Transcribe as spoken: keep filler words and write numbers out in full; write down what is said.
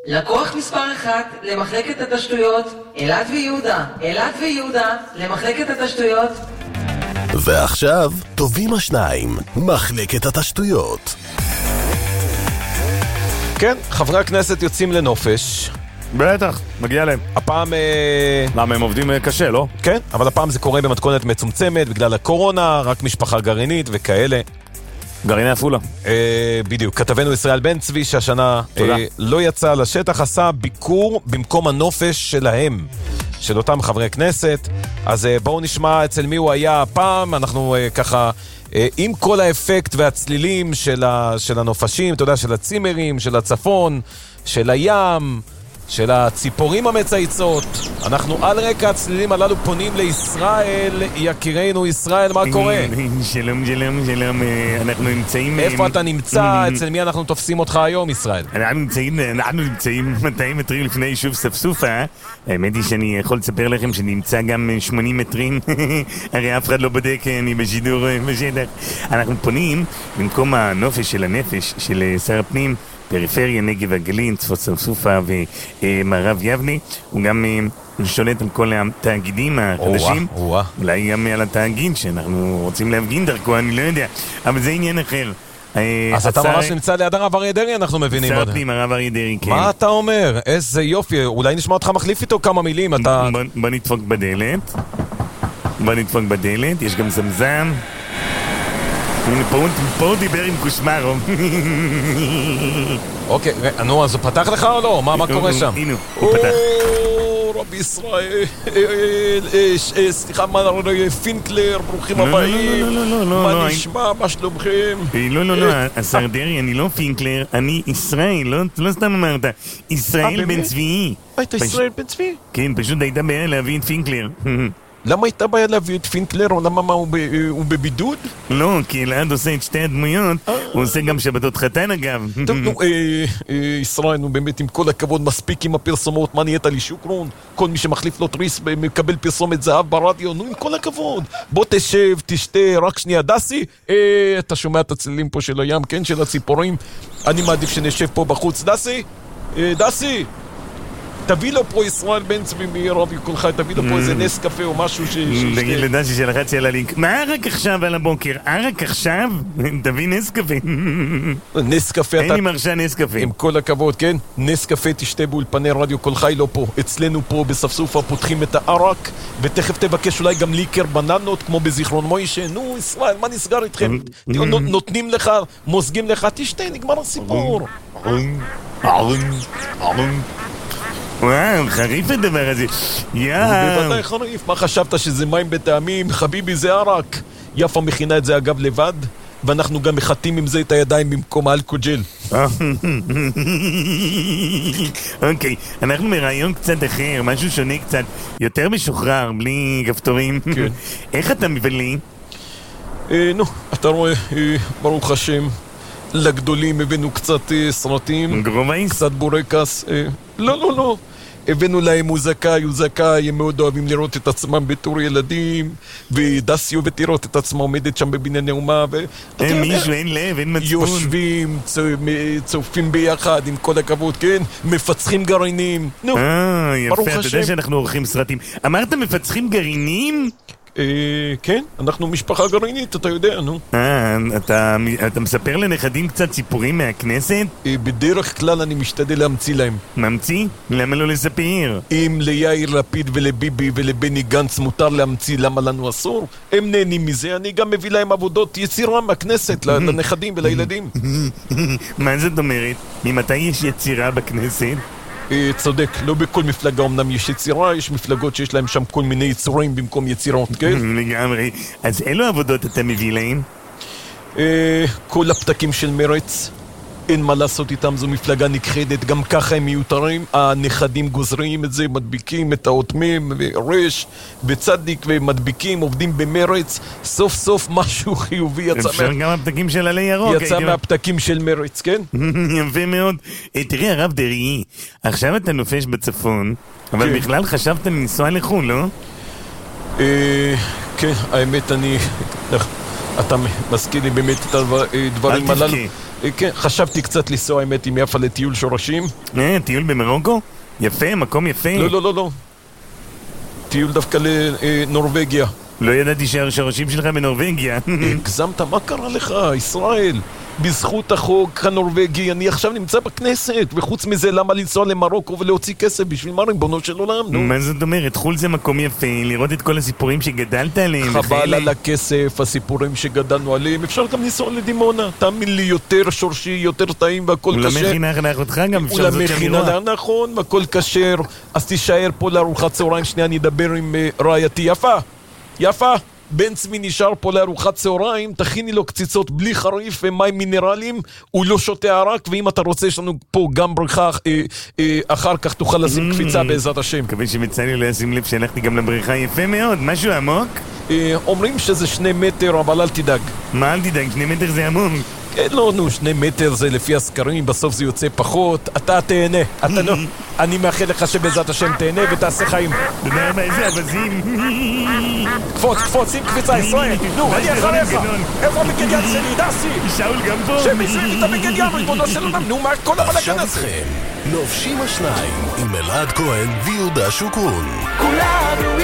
לקוח מספר אחד למחלקת התשתיות, אלעד ויהודה. אלעד ויהודה למחלקת התשתיות. ועכשיו, טובים השניים, מחלקת התשתיות. כן, חברי הכנסת יוצאים לנופש. בטח, מגיע להם. הפעם... למה הם עובדים קשה, לא? כן, אבל הפעם זה קורה במתכונת מצומצמת, בגלל הקורונה, רק משפחה גרעינית וכאלה. גרעיני אפולה. אה, בדיוק, כתבנו ישראל בן צבי שהשנה אה, לא יצא לשטח, עשה ביקור במקום הנופש שלהם, של אותם חברי כנסת. אז אה, בואו נשמע אצל מי הוא היה הפעם. אנחנו אה, ככה, אה, עם כל האפקט והצלילים של, ה, של הנופשים, אתה יודע, של הצימרים, של הצפון, של הים, של הציפורים המצייצות. אנחנו על רקע הצלילים הללו פונים לישראל. יקירנו ישראל, מה קורה? שלום, שלום, שלום. אנחנו נמצאים... איפה אתה נמצא? אצל מי אנחנו תופסים אותך היום, ישראל? אנחנו נמצאים, אנחנו נמצאים מאתיים מטרים לפני יישוב ספסופה. האמת היא שאני יכול לספר לכם שנמצא גם שמונים מטרים. הרי אף אחד לא בודק, אני בשידור בשטח. אנחנו פונים במקום הנופש של הנפש של שר הפנים, פריפריה, נגב הגליל, צפון ספסופה ומערב יבנה. הוא גם שולט על כל התאגידים החדשים. אולי גם על התאגיד שאנחנו רוצים להפגין דרכו, אני לא יודע, אבל זה עניין אחר. אז אתה ממש נמצא ליד הרב אריה דרעי, אנחנו מבינים. שר הפנים, הרב אריה דרעי, כן. מה אתה אומר? איזה יופי, אולי נשמע אותך מחליף איתו כמה מילים. בוא נדפוק בדלת. בוא נדפוק בדלת, יש גם זמזם. פה הוא דיבר עם קושמרו. אוקיי, נו, אז הוא פתח לך או לא? מה קורה שם? הנה, הוא פתח. או, רבי ישראל, סליחה, מר פינקלר, ברוכים הבאים. לא, לא, לא, לא. מה נשמע? מה שלומכם? לא, לא, לא, השר דרעי, אני לא פינקלר, אני ישראל, לא סתם אמרת. ישראל בן צבי. היית ישראל בן צבי? כן, פשוט הייתה בעיה להביא את פינקלר. למה הייתה בעיה להביא את פינקלר, או למה מה, הוא בבידוד? לא, כי אלעד עושה את שתי הדמויות, הוא עושה גם שבתות חתן אגב. טוב, נו, ישראל, נו באמת, עם כל הכבוד, מספיק עם הפרסומות, מה נהיית לי שוקרון? כל מי שמחליף לו טריס מקבל פרסומת זהב ברדיו, נו, עם כל הכבוד. בוא תשב, תשתה, רק שנייה, דסי, אתה שומע את הצלילים פה של הים, כן, של הציפורים? אני מעדיף שנשב פה בחוץ, דסי? דסי? תביא לו פה ישראל בן צבי מרבי כל חי, תביא לו פה איזה נס קפה או משהו ש... תגיד לדשי שלחצי על הלינק. מה רק עכשיו על הבוקר? רק עכשיו? תביא נס קפה. נס קפה, אין לי מרשה נס קפה. עם כל הכבוד, כן? נס קפה תשתה באולפני רדיו כל חי, לא פה. אצלנו פה בספסופה פותחים את הערק, ותכף תבקש אולי גם ליקר בננות כמו בזיכרון מוישה. נו, ישראל, מה נסגר איתכם? נותנים לך, מוזגים לך, תשתה, נגמר הסיפור. וואו, חריף הדבר הזה. יאו. בוודאי חריף. מה חשבת שזה מים בטעמים? חביבי, זה ערק. יפה מכינה את זה אגב לבד, ואנחנו גם מחתים עם זה את הידיים במקום האלכוג'ל. אוקיי, אנחנו מרעיון קצת אחר, משהו שונה קצת, יותר משוחרר, בלי כפתורים. איך אתה מבלי? נו, אתה רואה, ברוך השם, לגדולים הבאנו קצת סרטים, קצת בורקס. לא, לא, לא. הבאנו להם מוזקאי, מוזקאי, הם מאוד אוהבים לראות את עצמם בתור ילדים, ודסי אוהבת לראות את עצמה עומדת שם בבנייני אומה, אין מישהו, אין לב, אין מצפון. יושבים, צופים ביחד, עם כל הכבוד, כן? מפצחים גרעינים. נו, אה, יפה, אתה יודע שאנחנו עורכים סרטים. אמרת מפצחים גרעינים? כן, אנחנו משפחה גרעינית, אתה יודע, נו. אה, אתה מספר לנכדים קצת סיפורים מהכנסת? בדרך כלל אני משתדל להמציא להם. ממציא? למה לא לספר? אם ליאיר לפיד ולביבי ולבני גנץ מותר להמציא, למה לנו אסור? הם נהנים מזה, אני גם מביא להם עבודות יצירה מהכנסת לנכדים ולילדים. מה זאת אומרת? ממתי יש יצירה בכנסת? צודק, לא בכל מפלגה אמנם יש יצירה, יש מפלגות שיש להם שם כל מיני יצורים במקום יצירות, כן? לגמרי. אז אילו עבודות אתה מביא להם? כל הפתקים של מרץ, אין מה לעשות איתם, זו מפלגה נכחדת, גם ככה הם מיותרים, הנכדים גוזרים את זה, מדביקים את האוטמים, רש וצדיק, ומדביקים, עובדים במרץ, סוף סוף משהו חיובי יצא. אפשר גם הפתקים של עלי ירוק. יצא מהפתקים של מרץ, כן? יפה מאוד. תראי הרב דרעי, עכשיו אתה נופש בצפון, אבל בכלל חשבת לנסוע לחו"ל, לא? כן, האמת אני... אתה מזכיר לי באמת את הדברים הללו. כן, חשבתי קצת לנסוע האמת עם יפה לטיול שורשים. אה, טיול במרוקו? יפה, מקום יפה. לא, לא, לא, לא. טיול דווקא לנורווגיה. לא ידעתי שהשורשים שלך בנורווגיה. הגזמת, מה קרה לך, ישראל? בזכות החוק הנורווגי, אני עכשיו נמצא בכנסת, וחוץ מזה, למה לנסוע למרוקו ולהוציא כסף בשביל מה ריבונו של עולם? נו. מה זאת אומרת? חול זה מקום יפה, לראות את כל הסיפורים שגדלת עליהם. חבל על הכסף, הסיפורים שגדלנו עליהם, אפשר גם לנסוע לדימונה, תאמין לי, יותר שורשי, יותר טעים והכל כשר. ולמכינה לאחותך גם אפשר לעשות שם לראות. ולמכינה, נכון, והכל כשר, אז תישאר פה לארוחת צהריים, שנייה אני אדבר עם uh, רעייתי. יפה, יפה. בן צמי נשאר פה לארוחת צהריים, תכיני לו קציצות בלי חריף ומים מינרליים, הוא לא שותה ערק, ואם אתה רוצה יש לנו פה גם בריכה, אה, אה, אחר כך תוכל לשים קפיצה בעזרת השם. מקווה שמצאני לא ישים לב שהלכתי גם לבריכה. יפה מאוד, משהו עמוק? אה, אומרים שזה שני מטר, אבל אל תדאג. מה אל תדאג? שני מטר זה עמוק. כן, לא, נו, שני מטר זה לפי הסקרים, בסוף זה יוצא פחות, אתה תהנה, אתה לא, אני מאחל לך שבעזרת השם תהנה ותעשה חיים. תודה רבה, איזה אבזים. קפוץ, קפוץ, שים קפיצה, ישראל, נו, אני אחריך. איפה הבגד ים שלי, דסי? שאול גם פה. שמזריק את הבגד ים, ריבונו של עולם, נו, מה כל הבלגן עכשיו הזה? איתכם, לובשים השניים, עם אלעד כהן ויהודה שוקרון. כולנו